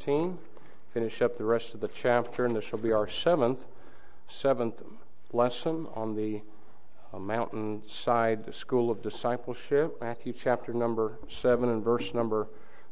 13. Finish up the rest of the chapter, and this will be our seventh lesson on the Mountainside School of Discipleship. Matthew chapter number 7 and verse number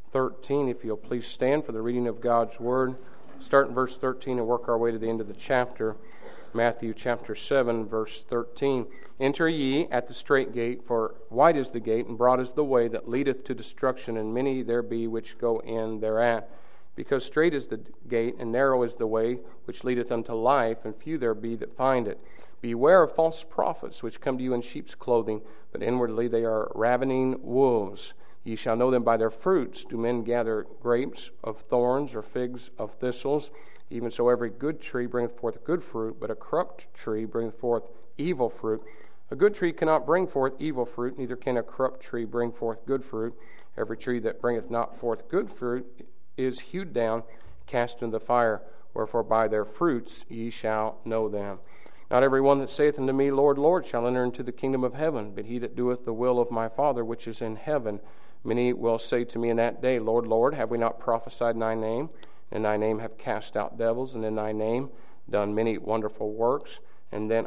13. If you'll please stand for the reading of God's Word. Start in verse 13 and work our way to the end of the chapter. Matthew chapter 7, verse 13. Enter ye at the strait gate, for wide is the gate, and broad is the way that leadeth to destruction, and many there be which go in thereat. Because strait is the gate, and narrow is the way which leadeth unto life, and few there be that find it. Beware of false prophets, which come to you in sheep's clothing, but inwardly they are ravening wolves. Ye shall know them by their fruits. Do men gather grapes of thorns, or figs of thistles? Even so every good tree bringeth forth good fruit, but a corrupt tree bringeth forth evil fruit. A good tree cannot bring forth evil fruit, neither can a corrupt tree bring forth good fruit. Every tree that bringeth not forth good fruit is hewed down, cast into the fire. Wherefore by their fruits ye shall know them. Not every one that saith unto me, Lord, Lord, shall enter into the kingdom of heaven, but he that doeth the will of my Father which is in heaven. Many will say to me in that day, Lord, Lord, have we not prophesied in thy name? In thy name have cast out devils, and in thy name done many wonderful works. And then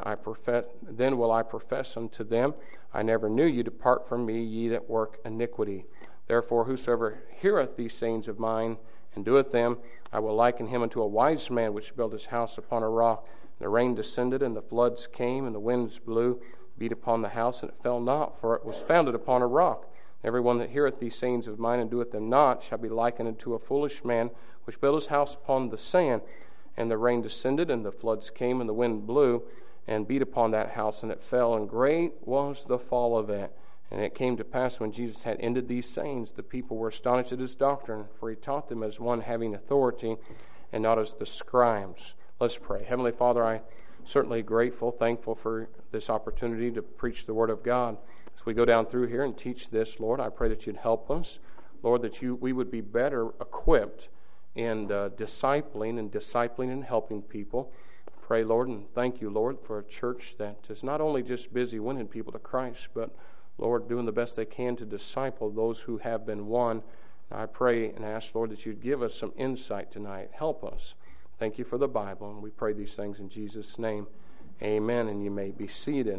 will I profess unto them, I never knew you. Depart from me, ye that work iniquity. Therefore whosoever heareth these sayings of mine and doeth them, I will liken him unto a wise man which built his house upon a rock. And the rain descended, and the floods came, and the winds blew, beat upon the house, and it fell not, for it was founded upon a rock. Every one that heareth these sayings of mine and doeth them not shall be likened unto a foolish man which built his house upon the sand. And the rain descended, and the floods came, and the wind blew, and beat upon that house, and it fell, and great was the fall of it. And it came to pass, when Jesus had ended these sayings, the people were astonished at his doctrine, for he taught them as one having authority, and not as the scribes. Let's pray. Heavenly Father, I'm certainly grateful, thankful for this opportunity to preach the Word of God. As we go down through here and teach this, Lord, I pray that you'd help us. Lord, that we would be better equipped in discipling and helping people. I pray, Lord, and thank you, Lord, for a church that is not only just busy winning people to Christ, but, Lord, doing the best they can to disciple those who have been won. And I pray and ask, Lord, that you'd give us some insight tonight. Help us. Thank you for the Bible, and we pray these things in Jesus' name. Amen, and you may be seated.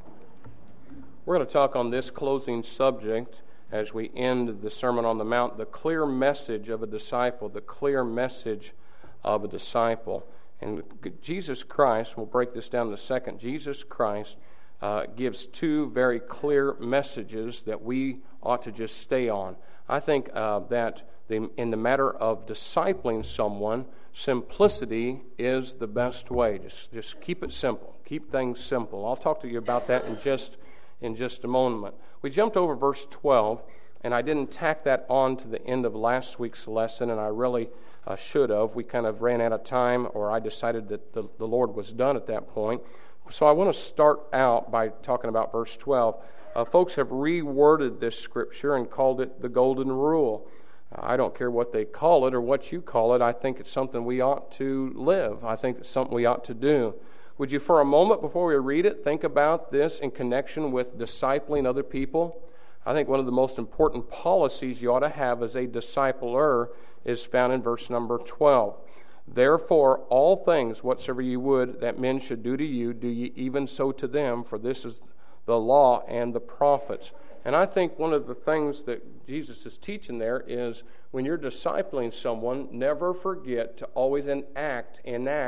We're going to talk on this closing subject as we end the Sermon on the Mount, the clear message of a disciple, the clear message of a disciple. And Jesus Christ, we'll break this down in a second, Jesus Christ gives two very clear messages that we ought to just stay on. I think that in the matter of discipling someone, simplicity is the best way. Just keep it simple. Keep things simple. I'll talk to you about that in just a moment. We jumped over verse 12, and I didn't tack that on to the end of last week's lesson, and I really should have. We kind of ran out of time, or I decided that the Lord was done at that point. So I want to start out by talking about verse 12. Folks have reworded this scripture and called it the Golden Rule. I don't care what they call it or what you call it. I think it's something we ought to live. I think it's something we ought to do. Would you, for a moment before we read it, think about this in connection with discipling other people? I think one of the most important policies you ought to have as a discipler is found in verse number 12. Therefore, all things whatsoever ye would that men should do to you, do ye even so to them, for this is the law and the prophets. And I think one of the things that Jesus is teaching there is when you're discipling someone, never forget to always enact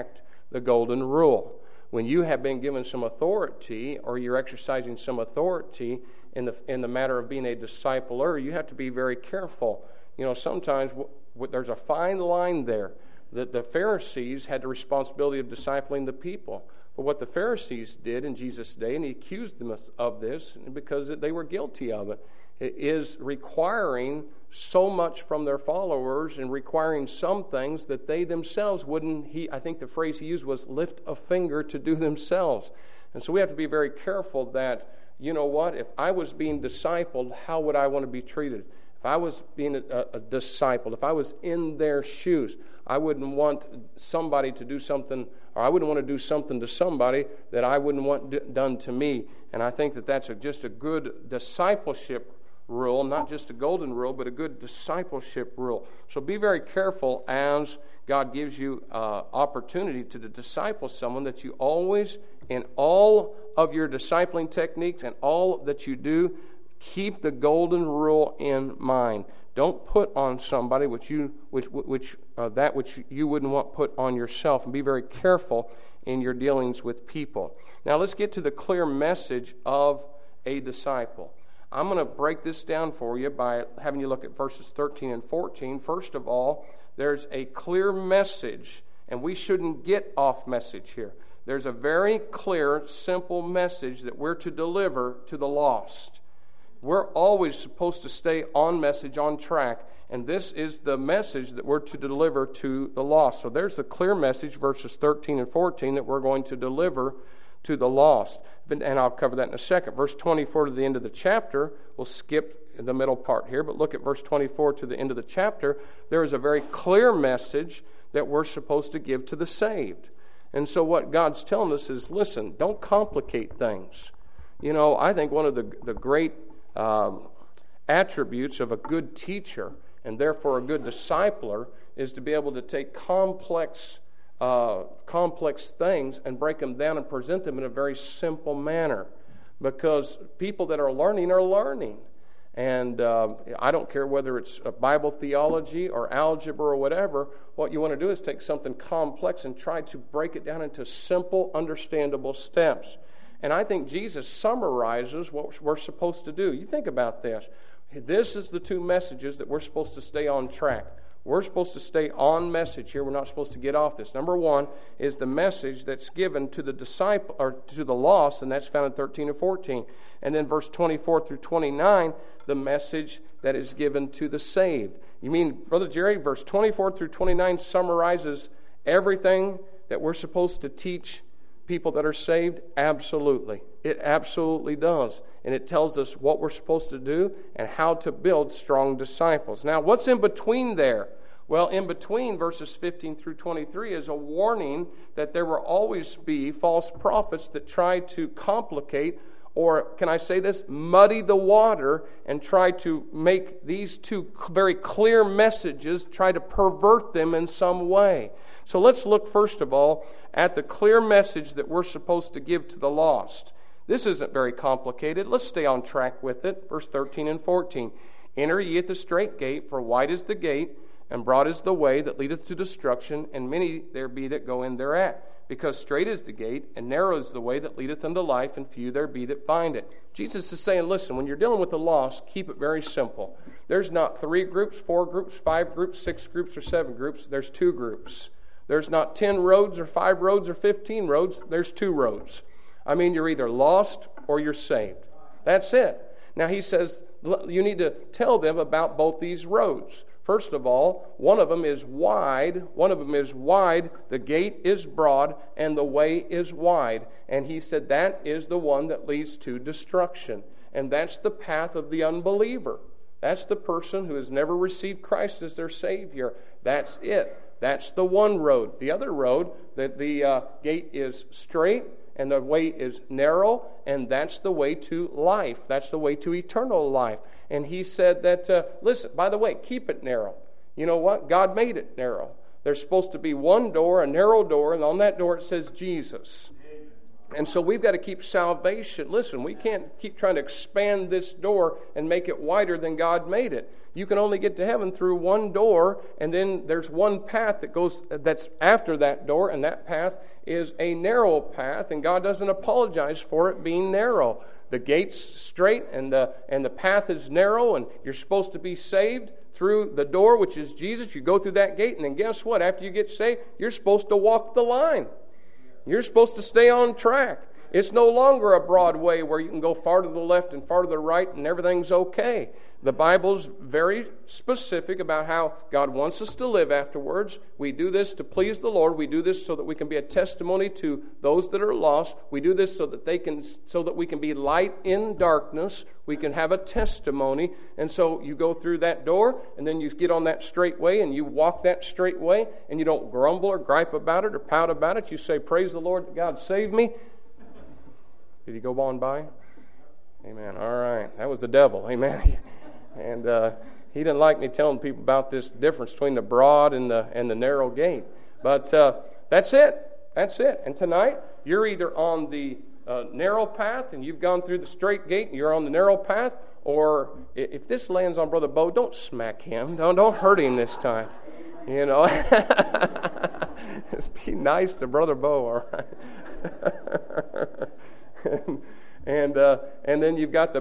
the golden rule. When you have been given some authority, or you're exercising some authority in the matter of being a discipler, you have to be very careful. You know, sometimes there's a fine line there. The Pharisees had the responsibility of discipling the people. But what the Pharisees did in Jesus' day, and he accused them of this because they were guilty of it, is requiring so much from their followers and requiring some things that they themselves wouldn't, I think the phrase he used was lift a finger to do themselves. And so we have to be very careful that, you know what, if I was being discipled, how would I want to be treated? If I was being a disciple, if I was in their shoes, I wouldn't want somebody to do something, or I wouldn't want to do something to somebody that I wouldn't want done to me. And I think that that's just a good discipleship rule, not just a golden rule, but a good discipleship rule. So be very careful as God gives you opportunity to disciple someone, that you always, in all of your discipling techniques and all that you do, keep the golden rule in mind. Don't put on somebody which you wouldn't want put on yourself, and be very careful in your dealings with people. Now let's get to the clear message of a disciple. I'm going to break this down for you by having you look at verses 13 and 14. First of all, there's a clear message, and we shouldn't get off message here. There's a very clear, simple message that we're to deliver to the lost. We're always supposed to stay on message, on track, and this is the message that we're to deliver to the lost. So there's the clear message, verses 13 and 14, that we're going to deliver to the lost. And I'll cover that in a second. Verse 24 to the end of the chapter, we'll skip the middle part here, but look at verse 24 to the end of the chapter. There is a very clear message that we're supposed to give to the saved. And so what God's telling us is, listen, don't complicate things. You know, I think one of the great attributes of a good teacher, and therefore a good discipler, is to be able to take complex things and break them down and present them in a very simple manner. Because people that are learning are learning. And I don't care whether it's Bible theology or algebra or whatever. What you want to do is take something complex and try to break it down into simple, understandable steps. And I think Jesus summarizes what we're supposed to do. You think about this. This is the two messages that we're supposed to stay on track. We're supposed to stay on message here. We're not supposed to get off this. Number one is the message that's given to the disciple or to the lost, and that's found in 13 and 14. And then verse 24 through 29, the message that is given to the saved. You mean, Brother Jerry, verse 24 through 29 summarizes everything that we're supposed to teach people that are saved? Absolutely. It absolutely does. And it tells us what we're supposed to do and how to build strong disciples. Now, what's in between there? Well, in between verses 15 through 23 is a warning that there will always be false prophets that try to complicate, or can I say this, muddy the water and try to make these two very clear messages, try to pervert them in some way. So let's look first of all at the clear message that we're supposed to give to the lost. This isn't very complicated. Let's stay on track with it. Verse 13 and 14. Enter ye at the strait gate, for wide is the gate, and broad is the way that leadeth to destruction, and many there be that go in thereat. Because strait is the gate, and narrow is the way that leadeth unto life, and few there be that find it. Jesus is saying, listen, when you're dealing with the lost, keep it very simple. There's not 3 groups, 4 groups, 5 groups, 6 groups, or 7 groups. There's 2 groups. There's not 10 roads or 5 roads or 15 roads. There's 2 roads. I mean, you're either lost or you're saved. That's it. Now, he says you need to tell them about both these roads. First of all, one of them is wide. The gate is broad, and the way is wide. And he said that is the one that leads to destruction. And that's the path of the unbeliever. That's the person who has never received Christ as their Savior. That's it. That's the one road. The other road, the gate is straight and the way is narrow, and that's the way to life. That's the way to eternal life. And he said that, listen, by the way, keep it narrow. You know what? God made it narrow. There's supposed to be one door, a narrow door, and on that door it says Jesus. And so we've got to keep salvation. Listen, we can't keep trying to expand this door and make it wider than God made it. You can only get to heaven through one door, and then there's one path that's after that door, and that path is a narrow path, and God doesn't apologize for it being narrow. The gate's straight, and the path is narrow, and you're supposed to be saved through the door, which is Jesus. You go through that gate, and then guess what? After you get saved, you're supposed to walk the line. You're supposed to stay on track. It's no longer a broad way where you can go far to the left and far to the right and everything's okay. The Bible's very specific about how God wants us to live afterwards. We do this to please the Lord. We do this so that we can be a testimony to those that are lost. We do this so that we can be light in darkness. We can have a testimony. And so you go through that door, and then you get on that straight way, and you walk that straight way, and you don't grumble or gripe about it or pout about it. You say, praise the Lord, God saved me. Did he go on by? Amen. All right. That was the devil. Amen. And he didn't like me telling people about this difference between the broad and the narrow gate. But that's it. That's it. And tonight, you're either on the narrow path and you've gone through the straight gate and you're on the narrow path, or if this lands on Brother Bo, don't smack him. Don't hurt him this time. You know, just be nice to Brother Bo, all right? and then you've got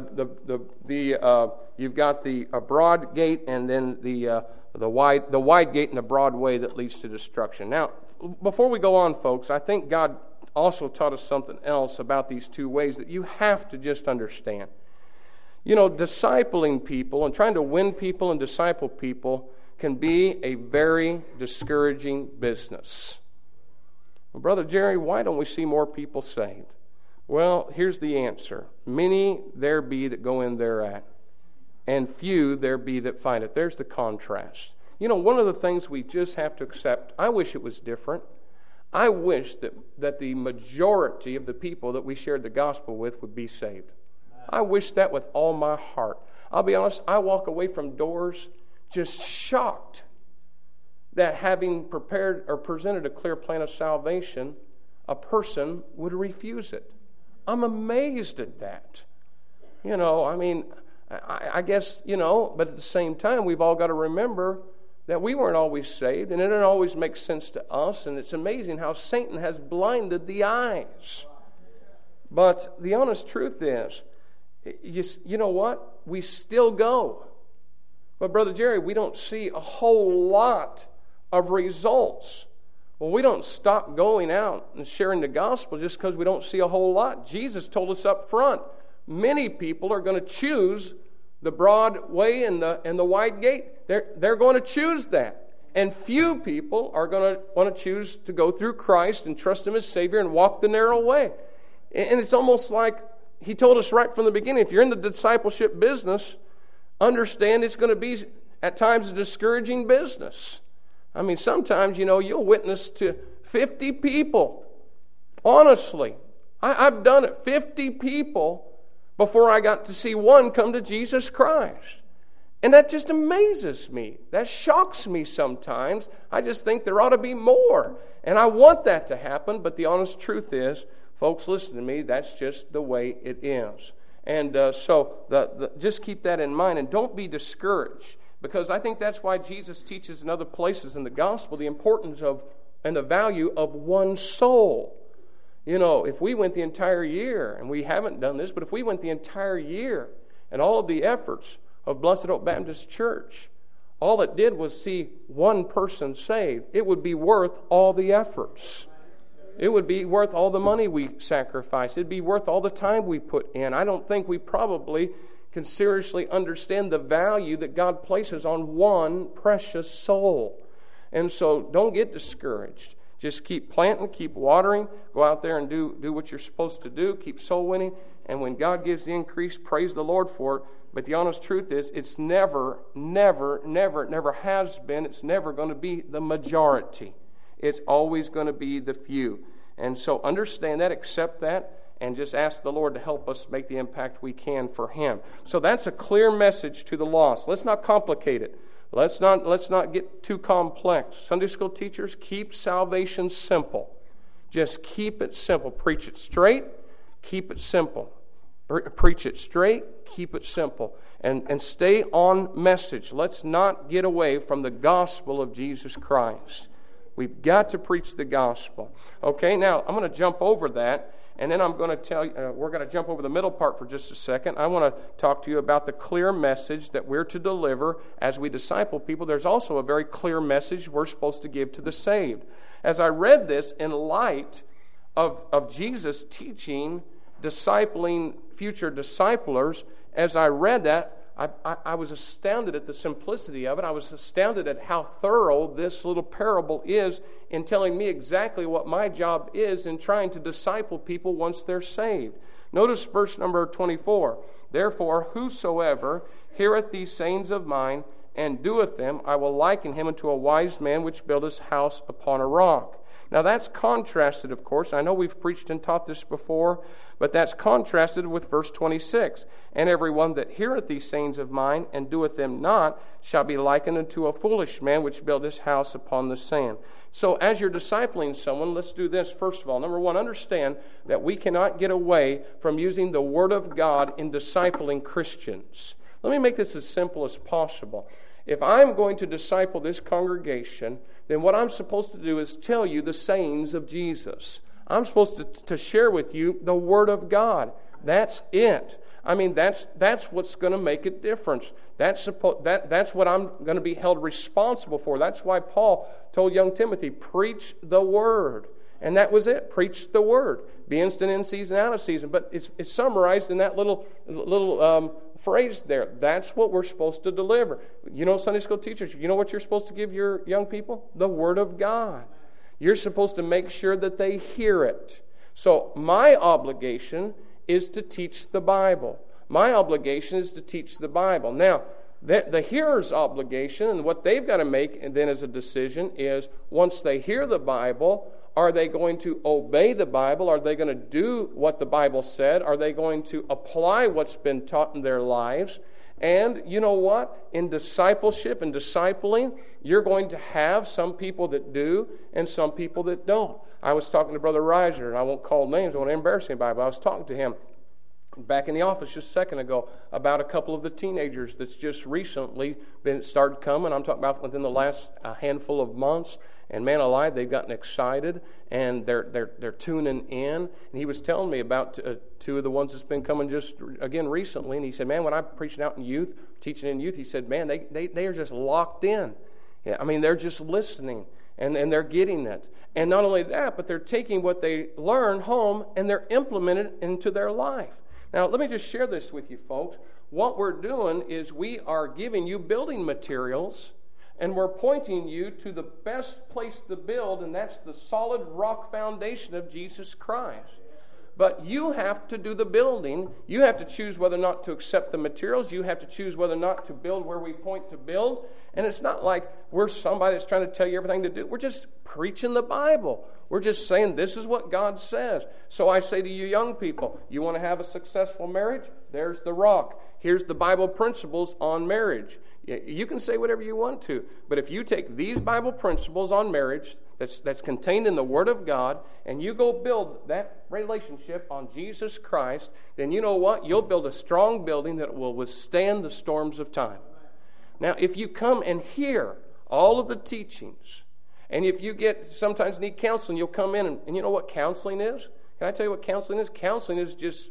you've got the broad gate, and then the wide gate and the broad way that leads to destruction. Now, before we go on, folks, I think God also taught us something else about these two ways that you have to just understand. You know, discipling people and trying to win people and disciple people can be a very discouraging business. Well, Brother Jerry, why don't we see more people saved? Well, here's the answer. Many there be that go in thereat, and few there be that find it. There's the contrast. You know, one of the things we just have to accept, I wish it was different. I wish that the majority of the people that we shared the gospel with would be saved. I wish that with all my heart. I'll be honest, I walk away from doors just shocked that having prepared or presented a clear plan of salvation, a person would refuse it. I'm amazed at that. You know, I mean, I guess, you know, but at the same time, we've all got to remember that we weren't always saved, and it didn't always make sense to us, and it's amazing how Satan has blinded the eyes. But the honest truth is, you know what? We still go. But Brother Jerry, we don't see a whole lot of results. Well, we don't stop going out and sharing the gospel just because we don't see a whole lot. Jesus told us up front, many people are going to choose the broad way and the wide gate. They're going to choose that. And few people are going to want to choose to go through Christ and trust Him as Savior and walk the narrow way. And it's almost like He told us right from the beginning, if you're in the discipleship business, understand it's going to be at times a discouraging business. I mean, sometimes, you know, you'll witness to 50 people. Honestly, I've done it. 50 people before I got to see one come to Jesus Christ. And that just amazes me. That shocks me sometimes. I just think there ought to be more. And I want that to happen, but the honest truth is, folks, listen to me, that's just the way it is. And so just keep that in mind, and don't be discouraged, because I think that's why Jesus teaches in other places in the gospel the importance of and the value of one soul. You know, if we went the entire year, and we haven't done this, but if we went the entire year and all of the efforts of Blessed Hope Baptist Church, all it did was see one person saved, it would be worth all the efforts. It would be worth all the money we sacrifice. It'd be worth all the time we put in. I don't think we probably can seriously understand the value that God places on one precious soul. And so don't get discouraged. Just keep planting, keep watering, go out there and do what you're supposed to do, keep soul winning, and when God gives the increase, praise the Lord for it. But the honest truth is, it's never has been, it's never going to be the majority. It's always going to be the few. And so understand that, accept that, and just ask the Lord to help us make the impact we can for Him. So that's a clear message to the lost. Let's not complicate it. Let's not get too complex. Sunday school teachers, keep salvation simple. Just keep it simple. Preach it straight, keep it simple. Preach it straight, keep it simple. And stay on message. Let's not get away from the gospel of Jesus Christ. We've got to preach the gospel. Okay, now I'm going to jump over that, and then I'm going to tell you, we're going to jump over the middle part for just a second. I want to talk to you about the clear message that we're to deliver as we disciple people. There's also a very clear message we're supposed to give to the saved. As I read this in light of Jesus teaching, discipling future disciplers, as I read that, I was astounded at the simplicity of it. I was astounded at how thorough this little parable is in telling me exactly what my job is in trying to disciple people once they're saved. Notice verse number 24. Therefore, whosoever heareth these sayings of mine, and doeth them, I will liken him unto a wise man which built his house upon a rock. Now that's contrasted, of course. I know we've preached and taught this before, but that's contrasted with verse 26. And every one that heareth these sayings of mine and doeth them not shall be likened unto a foolish man which built his house upon the sand. So as you're discipling someone, let's do this first of all. Number one, understand that we cannot get away from using the Word of God in discipling Christians. Let me make this as simple as possible. If I'm going to disciple this congregation, then what I'm supposed to do is tell you the sayings of Jesus. I'm supposed to share with you the Word of God. That's it. I mean, that's what's going to make a difference. That's what I'm going to be held responsible for. That's why Paul told young Timothy, preach the Word. And that was it. Preach the Word. Be instant in season, out of season. But it's summarized in that little phrase there. That's what we're supposed to deliver. You know, Sunday school teachers, you know what you're supposed to give your young people? The Word of God. You're supposed to make sure that they hear it. So my obligation is to teach the Bible. My obligation is to teach the Bible. Now, the hearer's obligation and what they've got to make and then as a decision is once they hear the Bible, are they going to obey the Bible? Are they going to do what the Bible said? Are they going to apply what's been taught in their lives? And you know what? In discipleship and discipling, you're going to have some people that do and some people that don't. I was talking to Brother Reiser, and I won't call names, I won't embarrass anybody, but I was talking to him back in the office just a second ago about a couple of the teenagers that's just recently started coming. I'm talking about within the last handful of months. And man alive, they've gotten excited and they're tuning in. And he was telling me about two of the ones that's been coming just again recently. And he said, man, when I'm preaching out in youth, teaching in youth, he said, man, they are just locked in. Yeah, I mean, they're just listening and they're getting it. And not only that, but they're taking what they learn home and they're implementing it into their life. Now, let me just share this with you, folks. What we're doing is we are giving you building materials, and we're pointing you to the best place to build, and that's the solid rock foundation of Jesus Christ. But you have to do the building. You have to choose whether or not to accept the materials. You have to choose whether or not to build where we point to build. And it's not like we're somebody that's trying to tell you everything to do. We're just preaching the Bible. We're just saying this is what God says. So I say to you young people, you want to have a successful marriage? There's the rock. Here's the Bible principles on marriage. You can say whatever you want to, but if you take these Bible principles on marriage that's contained in the Word of God, and you go build that relationship on Jesus Christ, then you know what? You'll build a strong building that will withstand the storms of time. Now, if you come and hear all of the teachings, and if you sometimes need counseling, you'll come in, and you know what counseling is? Can I tell you what counseling is? Counseling is just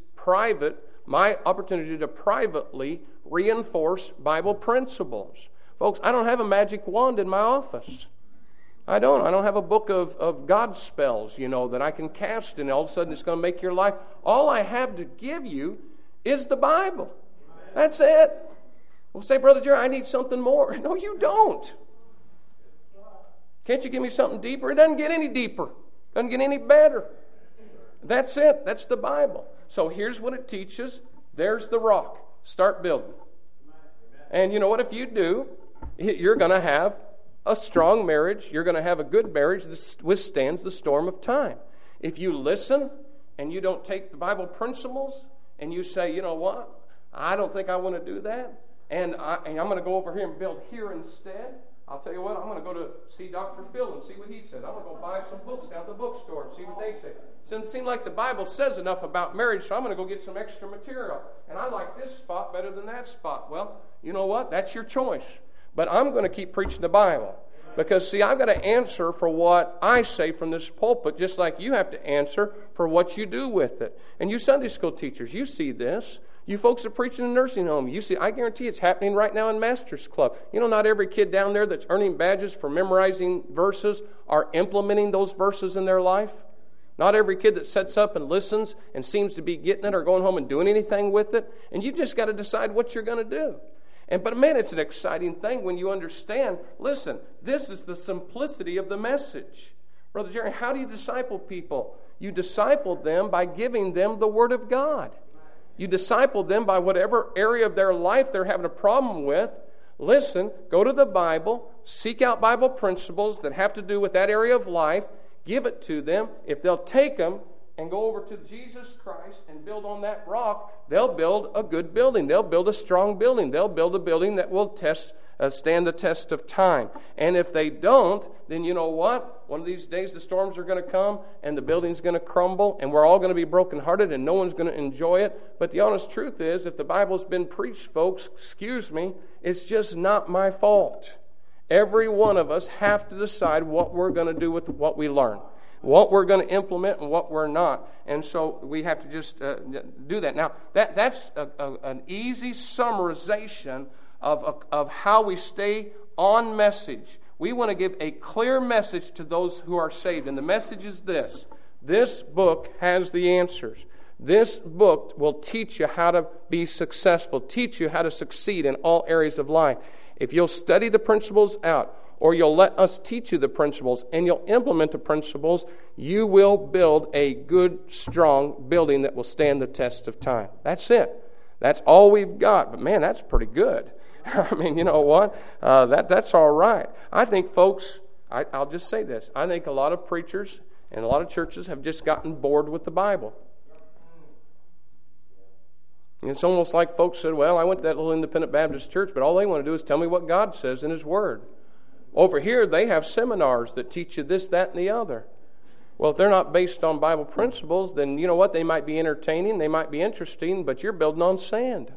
my opportunity to privately reinforce Bible principles. Folks, I don't have a magic wand in my office. I don't have a book of God spells, that I can cast and all of a sudden it's going to make your life. All I have to give you is the Bible. That's it. Well, say, Brother Jerry, I need something more. No, you don't. Can't you give me something deeper? It doesn't get any deeper. It doesn't get any better. That's it. That's the Bible. So here's what it teaches. There's the rock. Start building. And you know what? If you do, you're going to have a strong marriage. You're going to have a good marriage that withstands the storm of time. If you listen and you don't take the Bible principles and you say, you know what? I don't think I want to do that. And I'm going to go over here and build here instead. I'll tell you what, I'm going to go to see Dr. Phil and see what he says. I'm going to go buy some books down at the bookstore and see what they say. It doesn't seem like the Bible says enough about marriage, so I'm going to go get some extra material. And I like this spot better than that spot. Well, you know what? That's your choice. But I'm going to keep preaching the Bible. Because, see, I've got to answer for what I say from this pulpit, just like you have to answer for what you do with it. And you Sunday school teachers, you see this. You folks are preaching in a nursing home. You see, I guarantee it's happening right now in Master's Club. Not every kid down there that's earning badges for memorizing verses are implementing those verses in their life. Not every kid that sets up and listens and seems to be getting it or going home and doing anything with it. And you've just got to decide what you're going to do. But man, it's an exciting thing when you understand, listen, this is the simplicity of the message. Brother Jerry, how do you disciple people? You disciple them by giving them the Word of God. You disciple them by whatever area of their life they're having a problem with. Listen, go to the Bible, seek out Bible principles that have to do with that area of life, give it to them. If they'll take them and go over to Jesus Christ and build on that rock, they'll build a good building. They'll build a strong building. They'll build a building that will stand the test of time. And if they don't, then you know what? One of these days the storms are going to come and the building's going to crumble and we're all going to be brokenhearted and no one's going to enjoy it. But the honest truth is, if the Bible's been preached, folks, excuse me, it's just not my fault. Every one of us have to decide what we're going to do with what we learn, what we're going to implement and what we're not. And so we have to just do that. Now, that's an easy summarization of how we stay on message. We want to give a clear message to those who are saved. And the message is this. This book has the answers. This book will teach you how to be successful, teach you how to succeed in all areas of life. If you'll study the principles out, or you'll let us teach you the principles, and you'll implement the principles, you will build a good, strong building that will stand the test of time. That's it. That's all we've got. But man, that's pretty good. I mean, you know what? That's all right. I think, folks, I'll just say this. I think a lot of preachers and a lot of churches have just gotten bored with the Bible. And it's almost like folks said, well, I went to that little independent Baptist church, but all they want to do is tell me what God says in His Word. Over here, they have seminars that teach you this, that, and the other. Well, if they're not based on Bible principles, then you know what? They might be entertaining, they might be interesting, but you're building on sand.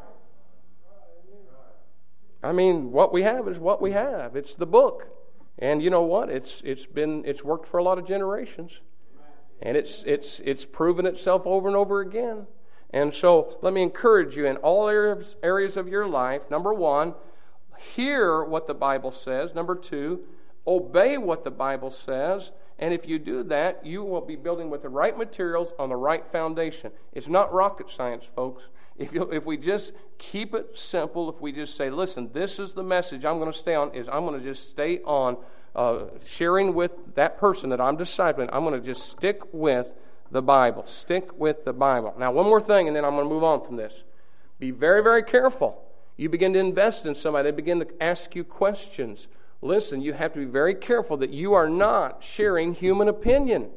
I mean, what we have is what we have. It's the book. And you know what? It's worked for a lot of generations. And it's proven itself over and over again. And so let me encourage you in all areas of your life. Number one, hear what the Bible says. Number two, obey what the Bible says. And if you do that, you will be building with the right materials on the right foundation. It's not rocket science, folks. If we just keep it simple, if we just say, listen, this is the message I'm going to stay on, is I'm going to just stay on sharing with that person that I'm discipling. I'm going to just stick with the Bible. Stick with the Bible. Now, one more thing, and then I'm going to move on from this. Be very, very careful. You begin to invest in somebody. They begin to ask you questions. Listen, you have to be very careful that you are not sharing human opinion.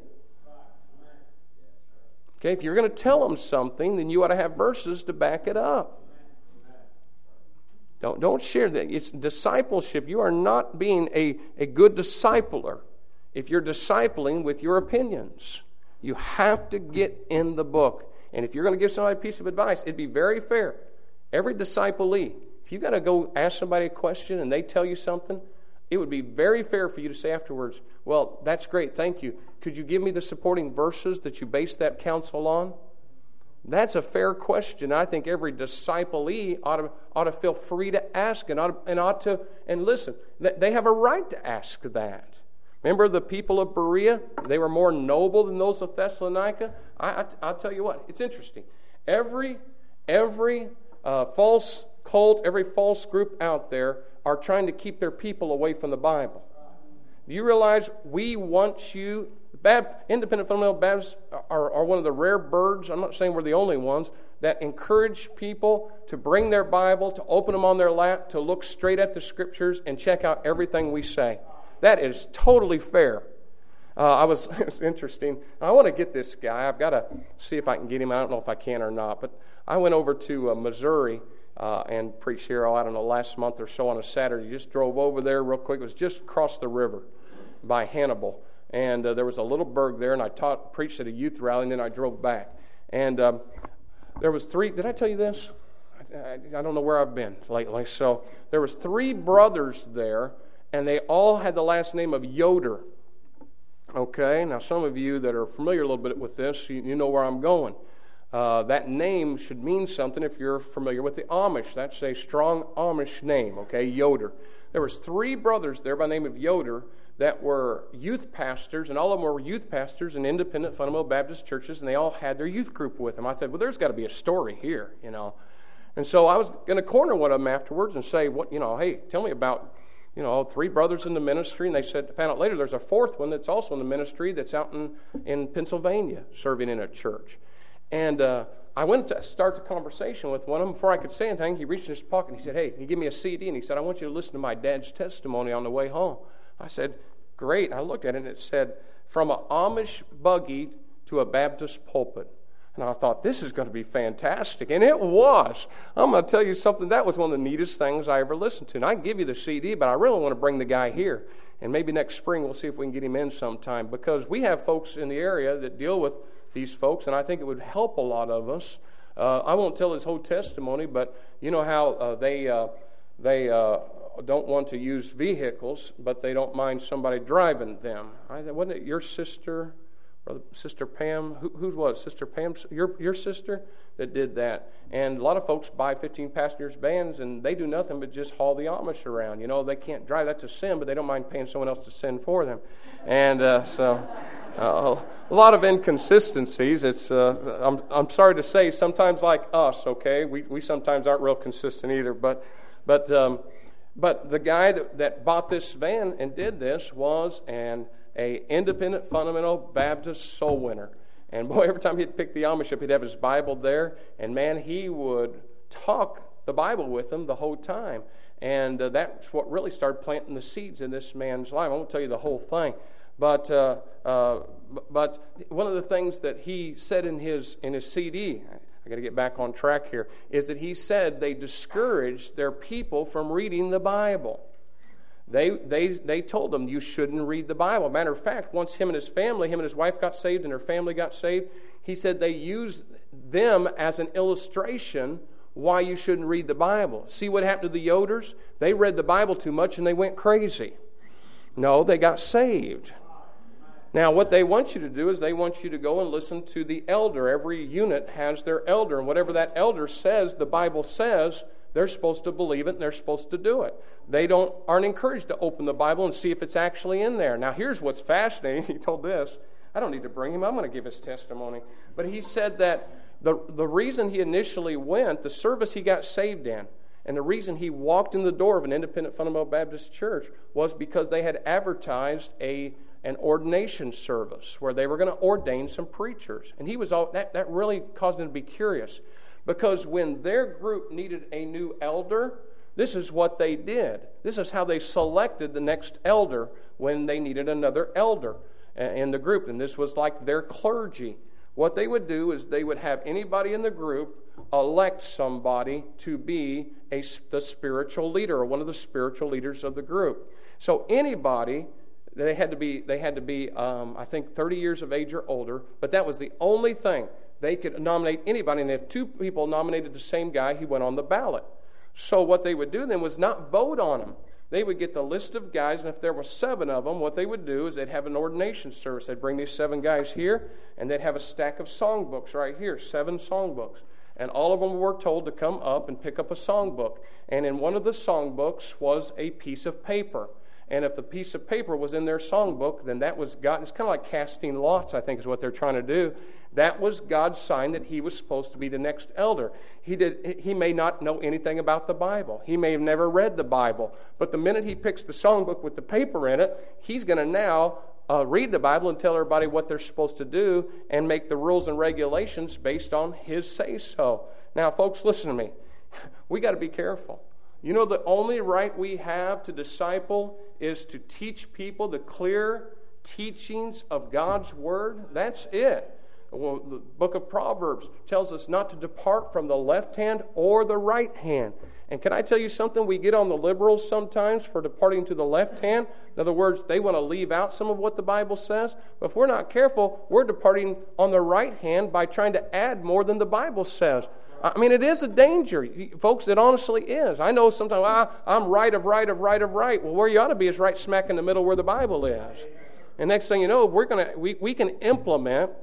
Okay, if you're going to tell them something, then you ought to have verses to back it up. Don't share that. It's discipleship. You are not being a good discipler if you're discipling with your opinions. You have to get in the book. And if you're going to give somebody a piece of advice, it'd be very fair. Every disciplee, if you've got to go ask somebody a question and they tell you something, it would be very fair for you to say afterwards, well, that's great, thank you. Could you give me the supporting verses that you base that counsel on? That's a fair question. I think every disciplee ought to feel free to ask and listen. They have a right to ask that. Remember the people of Berea? They were more noble than those of Thessalonica. I'll tell you what, it's interesting. Every false cult, every false group out there are trying to keep their people away from the Bible. Do you realize we want you... Independent Fundamental Baptists are one of the rare birds, I'm not saying we're the only ones, that encourage people to bring their Bible, to open them on their lap, to look straight at the Scriptures and check out everything we say. That is totally fair. It's interesting. I want to get this guy. I've got to see if I can get him. I don't know if I can or not. But I went over to Missouri and preached here, last month or so on a Saturday. Just drove over there real quick. It was just across the river by Hannibal. And there was a little burg there, and I preached at a youth rally, and then I drove back. And there was three, did I tell you this? I don't know where I've been lately. So there was 3 brothers there, and they all had the last name of Yoder. Okay, now some of you that are familiar a little bit with this, you know where I'm going. That name should mean something if you're familiar with the Amish. That's a strong Amish name, okay, Yoder. There was 3 brothers there by the name of Yoder that were youth pastors, and all of them were youth pastors in independent fundamental Baptist churches, and they all had their youth group with them. I said, well, there's got to be a story here, And so I was going to corner one of them afterwards and say, hey, tell me about, 3 brothers in the ministry. And they found out later there's a 4th one that's also in the ministry that's out in Pennsylvania serving in a church. And I went to start the conversation with one of them. Before I could say anything, he reached in his pocket and he said, hey, he gave me a CD and he said, I want you to listen to my dad's testimony on the way home. I said, great. I looked at it and it said, from an Amish buggy to a Baptist pulpit. And I thought, this is going to be fantastic. And it was. I'm going to tell you something. That was one of the neatest things I ever listened to. And I can give you the CD, but I really want to bring the guy here. And maybe next spring we'll see if we can get him in sometime. Because we have folks in the area that deal with these folks, and I think it would help a lot of us. I won't tell his whole testimony, but you know how they don't want to use vehicles, but they don't mind somebody driving them. Wasn't it your sister... Sister Pam, who was Sister Pam? Your sister that did that. And a lot of folks buy 15 passengers vans, and they do nothing but just haul the Amish around. You know, they can't drive. That's a sin, but they don't mind paying someone else to send for them. And so a lot of inconsistencies. It's I'm sorry to say, sometimes like us, okay, we sometimes aren't real consistent either. But the guy that bought this van and did this was an independent fundamental Baptist soul winner. And boy, every time he'd pick the Amish up, he'd have his Bible there, and man, he would talk the Bible with them the whole time. And that's what really started planting the seeds in this man's life. I won't tell you the whole thing, but one of the things that he said in his CD, I got to get back on track here, is that he said they discouraged their people from reading the Bible. They told them you shouldn't read the Bible. Matter of fact, once him and his wife got saved and their family got saved, he said they used them as an illustration why you shouldn't read the Bible. See what happened to the Yoders? They read the Bible too much and they went crazy. No, they got saved. Now, what they want you to do is they want you to go and listen to the elder. Every unit has their elder, and whatever that elder says, the Bible says, they're supposed to believe it and they're supposed to do it. They aren't encouraged to open the Bible and see if it's actually in there. Now, here's what's fascinating. He told this. I don't need to bring him. I'm going to give his testimony. But he said that the reason he initially went, the service he got saved in, and the reason he walked in the door of an independent fundamental Baptist church was because they had advertised an ordination service where they were going to ordain some preachers. And he was that really caused him to be curious. Because when their group needed a new elder, this is what they did. This is how they selected the next elder when they needed another elder in the group. And this was like their clergy. What they would do is they would have anybody in the group elect somebody to be the spiritual leader or one of the spiritual leaders of the group. So anybody, they had to be I think 30 years of age or older, but that was the only thing. They could nominate anybody, and if two people nominated the same guy, he went on the ballot. So what they would do then was not vote on him. They would get the list of guys, and if there were 7 of them, what they would do is they'd have an ordination service. They'd bring these 7 guys here, and they'd have a stack of songbooks right here, 7 songbooks. And all of them were told to come up and pick up a songbook. And in one of the songbooks was a piece of paper. And if the piece of paper was in their songbook, then that was God. It's kind of like casting lots, I think, is what they're trying to do. That was God's sign that he was supposed to be the next elder. He may not know anything about the Bible. He may have never read the Bible. But the minute he picks the songbook with the paper in it, he's going to now read the Bible and tell everybody what they're supposed to do and make the rules and regulations based on his say-so. Now, folks, listen to me. We got to be careful. You know, the only right we have to disciple is to teach people the clear teachings of God's Word. That's it. Well, the book of Proverbs tells us not to depart from the left hand or the right hand. And can I tell you something? We get on the liberals sometimes for departing to the left hand. In other words, they want to leave out some of what the Bible says. But if we're not careful, we're departing on the right hand by trying to add more than the Bible says. I mean, it is a danger, folks, it honestly is. I know sometimes, I'm right of right. Well, where you ought to be is right smack in the middle where the Bible is. And next thing you know, we can implement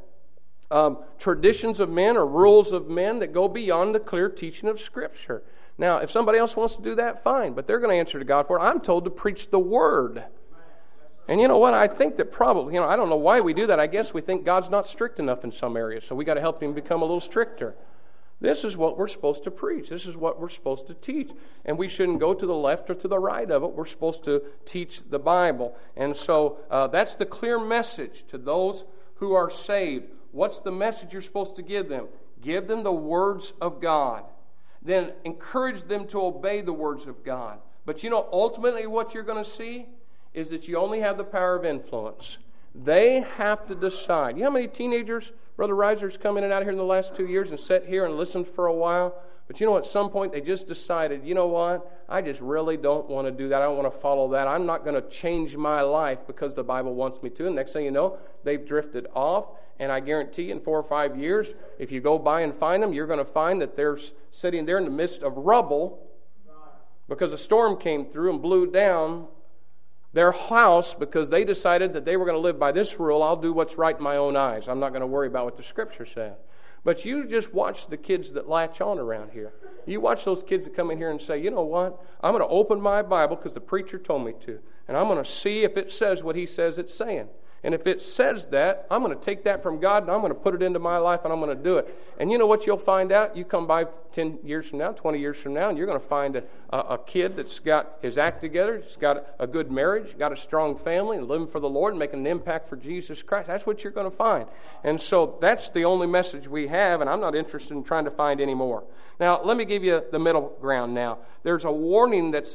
traditions of men or rules of men that go beyond the clear teaching of Scripture. Now, if somebody else wants to do that, fine, but they're going to answer to God for it. I'm told to preach the Word. And you know what? I think that probably, I don't know why we do that. I guess we think God's not strict enough in some areas, so we got to help him become a little stricter. This is what we're supposed to preach. This is what we're supposed to teach. And we shouldn't go to the left or to the right of it. We're supposed to teach the Bible. And so that's the clear message to those who are saved. What's the message you're supposed to give them? Give them the words of God. Then encourage them to obey the words of God. But you know, ultimately what you're going to see is that you only have the power of influence. They have to decide. You know how many teenagers, Brother Reiser's come in and out here in the last 2 years and sat here and listened for a while? But you know, at some point they just decided, you know what? I just really don't want to do that. I don't want to follow that. I'm not going to change my life because the Bible wants me to. And next thing you know, they've drifted off. And I guarantee you in 4 or 5 years, if you go by and find them, you're going to find that they're sitting there in the midst of rubble because a storm came through and blew down their house because they decided that they were going to live by this rule. I'll do what's right in my own eyes. I'm not going to worry about what the Scripture says. But you just watch the kids that latch on around here. You watch those kids that come in here and say, you know what? I'm going to open my Bible because the preacher told me to. And I'm going to see if it says what he says it's saying. And if it says that, I'm going to take that from God and I'm going to put it into my life and I'm going to do it. And you know what you'll find out? You come by 10 years from now, 20 years from now, and you're going to find a kid that's got his act together, he's got a good marriage, got a strong family, and living for the Lord and making an impact for Jesus Christ. That's what you're going to find. And so that's the only message we have, and I'm not interested in trying to find any more. Now, let me give you the middle ground now. There's a warning that's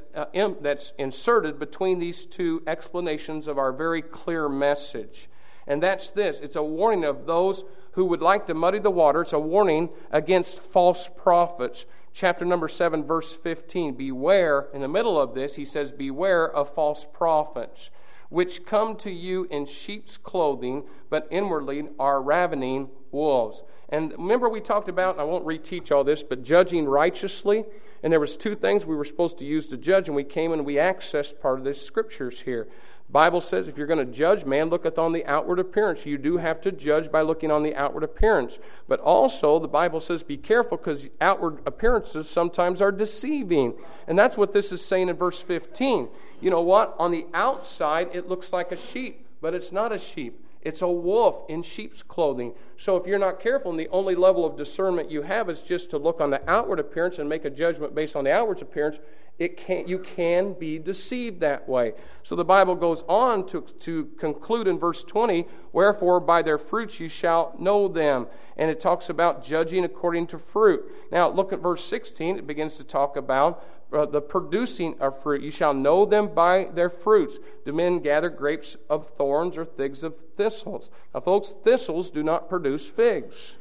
inserted between these two explanations of our very clear message. And that's this. It's a warning of those who would like to muddy the water. It's a warning against false prophets. Chapter number 7, verse 15. Beware, in the middle of this, he says, beware of false prophets, which come to you in sheep's clothing, but inwardly are ravening wolves. And remember we talked about, and I won't reteach all this, but judging righteously. And there was two things we were supposed to use to judge, and we came and we accessed part of the scriptures here. The Bible says if you're going to judge, man looketh on the outward appearance. You do have to judge by looking on the outward appearance. But also the Bible says be careful because outward appearances sometimes are deceiving. And that's what this is saying in verse 15. You know what? On the outside it looks like a sheep, but it's not a sheep. It's a wolf in sheep's clothing. So if you're not careful and the only level of discernment you have is just to look on the outward appearance and make a judgment based on the outward appearance, you can be deceived that way. So the Bible goes on to conclude in verse 20, wherefore by their fruits you shall know them. And it talks about judging according to fruit. Now look at verse 16. It begins to talk about the producing of fruit. You shall know them by their fruits. Do men gather grapes of thorns or figs of thistles? Now folks, thistles do not produce figs.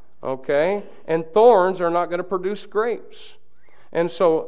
Okay? And thorns are not going to produce grapes. And so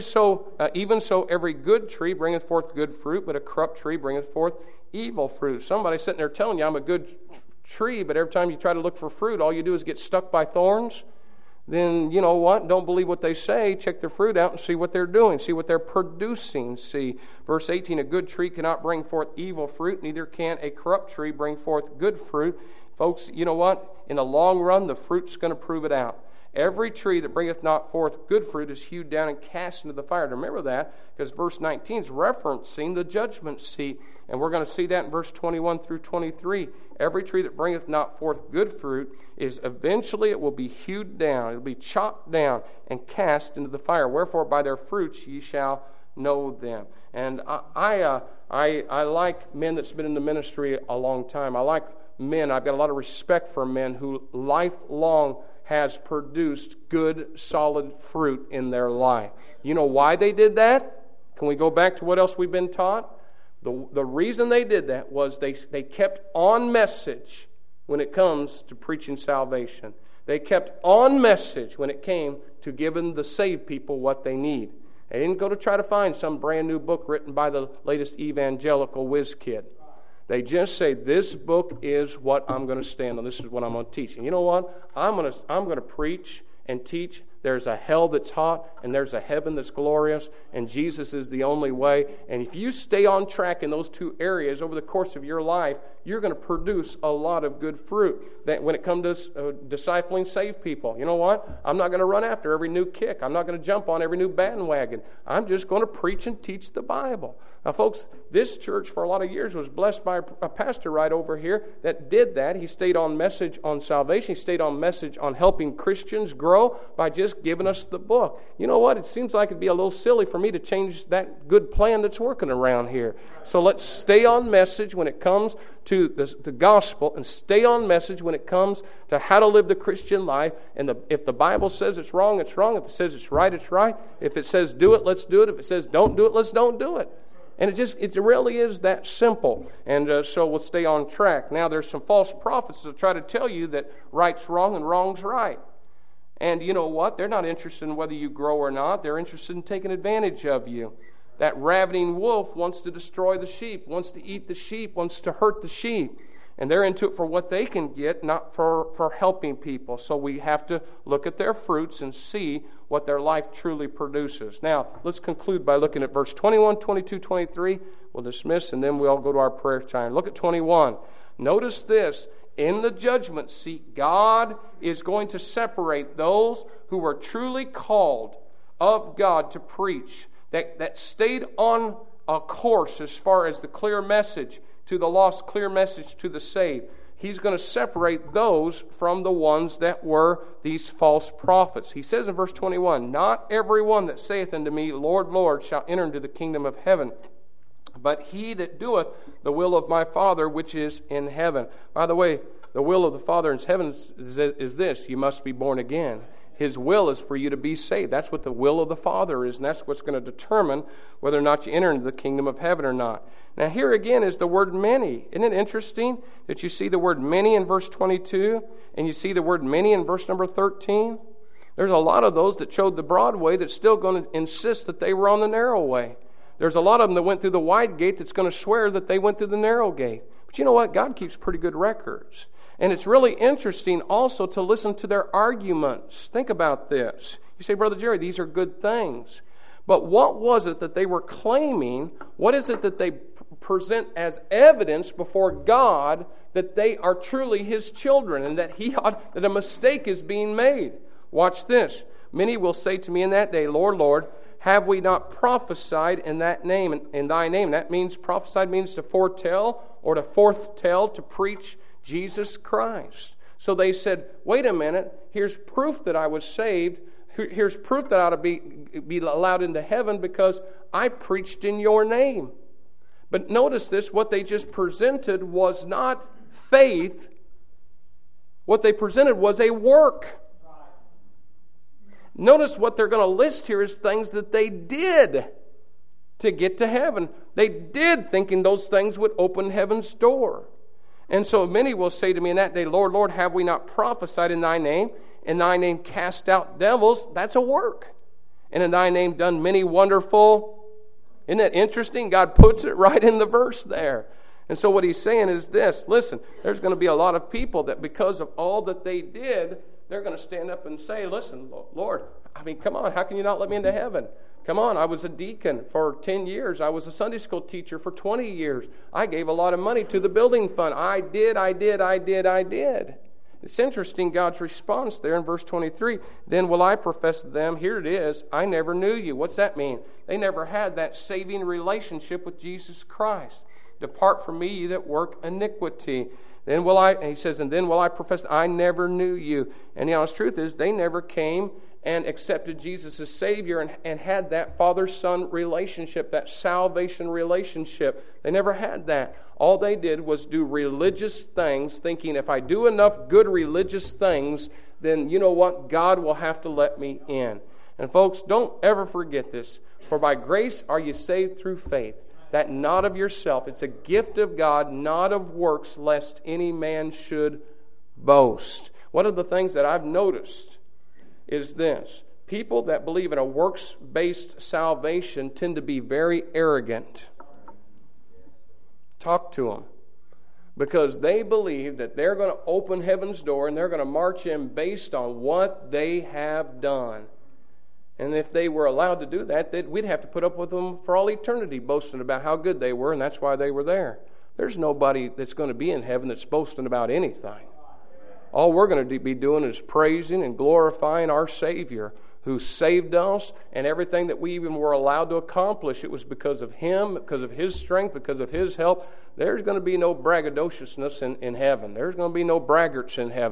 even so every good tree bringeth forth good fruit, but a corrupt tree bringeth forth evil fruit. Somebody sitting there telling you I'm a good tree, but every time you try to look for fruit, all you do is get stuck by thorns. Then you know what? Don't believe what they say. Check their fruit out and see what they're doing. See what they're producing. See, verse 18, a good tree cannot bring forth evil fruit, neither can a corrupt tree bring forth good fruit. Folks, you know what? In the long run, the fruit's going to prove it out. Every tree that bringeth not forth good fruit is hewed down and cast into the fire. Remember that, because verse 19 is referencing the judgment seat. And we're going to see that in verse 21 through 23. Every tree that bringeth not forth good fruit is eventually it will be hewed down. It will be chopped down and cast into the fire. Wherefore by their fruits ye shall know them. And I like men that's been in the ministry a long time. I like men. I've got a lot of respect for men who lifelong has produced good, solid fruit in their life. You know why they did that? Can we go back to what else we've been taught? The reason they did that was they kept on message when it comes to preaching salvation. They kept on message when it came to giving the saved people what they need. They didn't go to try to find some brand new book written by the latest evangelical whiz kid. They just say, this book is what I'm going to stand on. This is what I'm going to teach. And you know what? I'm going to preach and teach. There's a hell that's hot, and there's a heaven that's glorious, and Jesus is the only way. And if you stay on track in those two areas over the course of your life, you're going to produce a lot of good fruit. That when it comes to discipling saved people, you know what? I'm not going to run after every new kick. I'm not going to jump on every new bandwagon. I'm just going to preach and teach the Bible. Now, folks, this church for a lot of years was blessed by a pastor right over here that did that. He stayed on message on salvation. He stayed on message on helping Christians grow by just just given us the book. You know what? It seems like it'd be a little silly for me to change that good plan that's working around here. So let's stay on message when it comes to the gospel, and stay on message when it comes to how to live the Christian life. And if the Bible says it's wrong, it's wrong. If it says it's right, it's right. If it says do it, let's do it. If it says don't do it, let's don't do it. And it really is that simple. And so we'll stay on track. Now, there's some false prophets that try to tell you that right's wrong and wrong's right. And you know what? They're not interested in whether you grow or not. They're interested in taking advantage of you. That ravening wolf wants to destroy the sheep, wants to eat the sheep, wants to hurt the sheep. And they're into it for what they can get, not for helping people. So we have to look at their fruits and see what their life truly produces. Now, let's conclude by looking at verse 21, 22, 23. We'll dismiss, and then we'll go to our prayer time. Look at 21. Notice this. In the judgment seat, God is going to separate those who are truly called of God to preach, that stayed on a course as far as the clear message to the lost, clear message to the saved. He's going to separate those from the ones that were these false prophets. He says in verse 21, "Not every one that saith unto me, Lord, Lord, shall enter into the kingdom of heaven, but he that doeth the will of my Father which is in heaven." By the way, the will of the Father in heaven is this: you must be born again. His will is for you to be saved. That's what the will of the Father is, and that's what's going to determine whether or not you enter into the kingdom of heaven or not. Now, here again is the word many. Isn't it interesting that you see the word many in verse 22, and you see the word many in verse number 13? There's a lot of those that chose the broad way that's still going to insist that they were on the narrow way. There's a lot of them that went through the wide gate that's going to swear that they went through the narrow gate. But you know what? God keeps pretty good records. And it's really interesting also to listen to their arguments. Think about this. You say, Brother Jerry, these are good things. But what was it that they were claiming? What is it that they present as evidence before God that they are truly His children and that that a mistake is being made? Watch this. Many will say to me in that day, Lord, Lord, have we not prophesied in that name, in thy name? That means, prophesied means to foretell or to forthtell, to preach Jesus Christ. So they said, wait a minute, here's proof that I was saved. Here's proof that I ought to be allowed into heaven because I preached in your name. But notice this, what they just presented was not faith. What they presented was a work. Notice what they're going to list here is things that they did to get to heaven. They did, thinking those things would open heaven's door. And so many will say to me in that day, Lord, Lord, have we not prophesied in thy name? In thy name cast out devils? That's a work. And in thy name done many wonderful. Isn't that interesting? God puts it right in the verse there. And so what he's saying is this. Listen, there's going to be a lot of people that because of all that they did, they're going to stand up and say, listen, Lord, I mean, come on, how can you not let me into heaven? Come on, I was a deacon for 10 years. I was a Sunday school teacher for 20 years. I gave a lot of money to the building fund. I did. It's interesting, God's response there in verse 23. Then will I profess to them, here it is, I never knew you. What's that mean? They never had that saving relationship with Jesus Christ. Depart from me, you that work iniquity. Then will I, and he says, and then will I profess, I never knew you. And the honest truth is, they never came and accepted Jesus as Savior and had that father-son relationship, that salvation relationship. They never had that. All they did was do religious things, thinking if I do enough good religious things, then you know what? God will have to let me in. And folks, don't ever forget this. For by grace are you saved through faith. That not of yourself. It's a gift of God, not of works, lest any man should boast. One of the things that I've noticed is this. People that believe in a works-based salvation tend to be very arrogant. Talk to them. Because they believe that they're going to open heaven's door and they're going to march in based on what they have done. And if they were allowed to do that, we'd have to put up with them for all eternity, boasting about how good they were, and that's why they were there. There's nobody that's going to be in heaven that's boasting about anything. All we're going to be doing is praising and glorifying our Savior who saved us, and everything that we even were allowed to accomplish, it was because of Him, because of His strength, because of His help. There's going to be no braggadociousness in heaven. There's going to be no braggarts in heaven.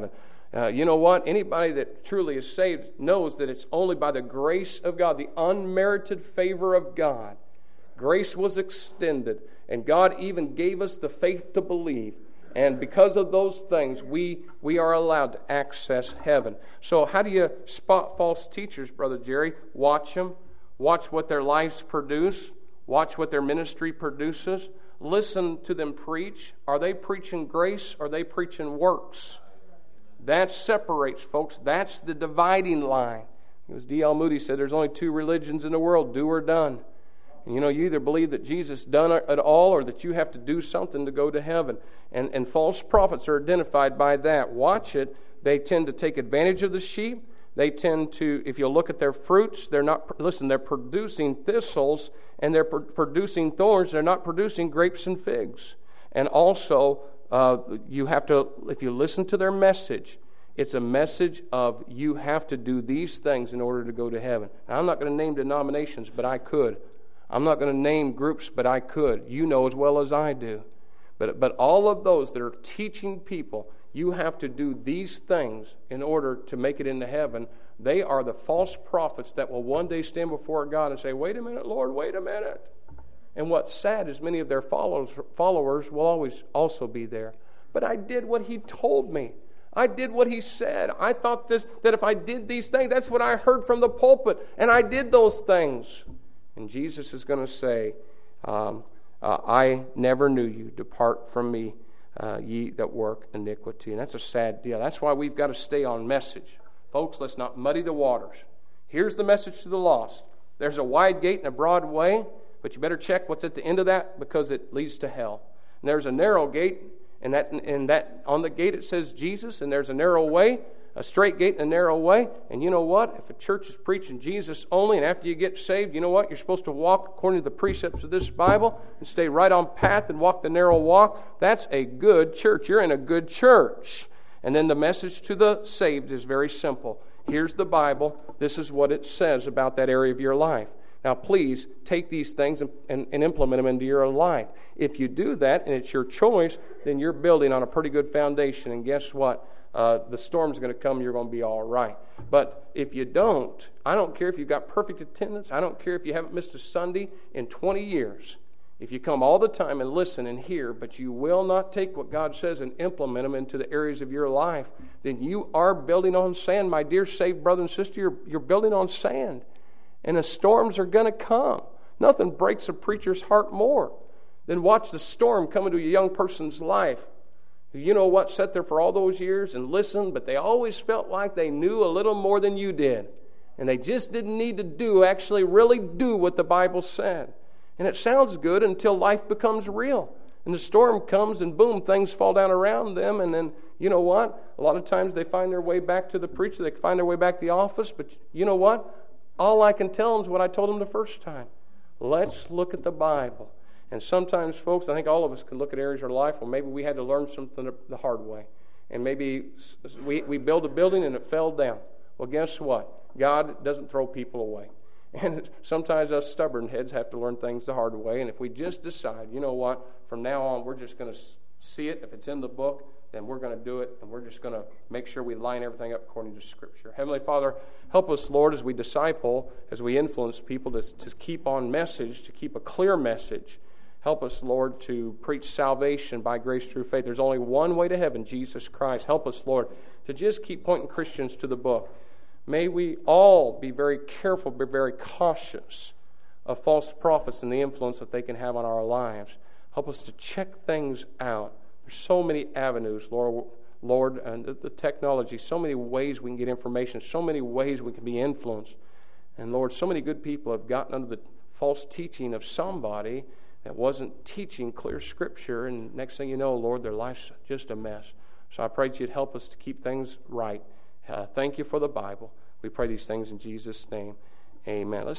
You know what? Anybody that truly is saved knows that it's only by the grace of God, the unmerited favor of God. Grace was extended, and God even gave us the faith to believe. And because of those things, we are allowed to access heaven. So how do you spot false teachers, Brother Jerry? Watch them. Watch what their lives produce. Watch what their ministry produces. Listen to them preach. Are they preaching grace or are they preaching works? That separates, folks. That's the dividing line. As D.L. Moody said, there's only two religions in the world, do or done. And you either believe that Jesus done it all or that you have to do something to go to heaven. And false prophets are identified by that. Watch it. They tend to take advantage of the sheep. They tend to, if you look at their fruits, they're producing thistles and they're producing thorns. They're not producing grapes and figs. And also, you have to, if you listen to their message, it's a message of you have to do these things in order to go to heaven. Now, I'm not going to name denominations, but I could. I'm not going to name groups, but I could. You know as well as I do. But all of those that are teaching people, you have to do these things in order to make it into heaven, they are the false prophets that will one day stand before God and say, wait a minute, Lord, wait a minute. And what's sad is many of their followers will always also be there. But I did what he told me. I did what he said. I thought that if I did these things, that's what I heard from the pulpit. And I did those things. And Jesus is going to say, I never knew you. Depart from me, ye that work iniquity. And that's a sad deal. That's why we've got to stay on message. Folks, let's not muddy the waters. Here's the message to the lost. There's a wide gate and a broad way, but you better check what's at the end of that because it leads to hell. And there's a narrow gate, and that on the gate it says Jesus, and there's a narrow way, a straight gate and a narrow way. And you know what? If a church is preaching Jesus only, and after you get saved, you know what? You're supposed to walk according to the precepts of this Bible and stay right on path and walk the narrow walk. That's a good church. You're in a good church. And then the message to the saved is very simple. Here's the Bible. This is what it says about that area of your life. Now, please take these things and implement them into your own life. If you do that, and it's your choice, then you're building on a pretty good foundation. And guess what? The storm's going to come, you're going to be all right. But if you don't, I don't care if you've got perfect attendance. I don't care if you haven't missed a Sunday in 20 years. If you come all the time and listen and hear, but you will not take what God says and implement them into the areas of your life, then you are building on sand. My dear saved brother and sister, you're building on sand. And the storms are going to come. Nothing breaks a preacher's heart more than watch the storm come into a young person's life. You know what, sat there for all those years and listened, but they always felt like they knew a little more than you did. And they just didn't need to actually really do what the Bible said. And it sounds good until life becomes real. And the storm comes and boom, things fall down around them. And then, you know what? A lot of times they find their way back to the preacher. They find their way back to the office. But you know what? All I can tell them is what I told them the first time. Let's look at the Bible. And sometimes, folks, I think all of us can look at areas of our life where maybe we had to learn something the hard way. And maybe we built a building and it fell down. Well, guess what? God doesn't throw people away. And sometimes us stubborn heads have to learn things the hard way. And if we just decide, you know what, from now on we're just going to see it. If it's in the book, then we're going to do it. And we're just going to make sure we line everything up according to Scripture. Heavenly Father, help us, Lord, as we disciple, as we influence people to keep on message, to keep a clear message. Help us, Lord, to preach salvation by grace through faith. There's only one way to heaven, Jesus Christ. Help us, Lord, to just keep pointing Christians to the book. May we all be very careful, be very cautious of false prophets and the influence that they can have on our lives. Help us to check things out. There's so many avenues, Lord, and the technology, so many ways we can get information, so many ways we can be influenced. And Lord, so many good people have gotten under the false teaching of somebody that wasn't teaching clear Scripture, and next thing you know, Lord, their life's just a mess. So I pray that you'd help us to keep things right. Thank you for the Bible. We pray these things in Jesus' name. Amen.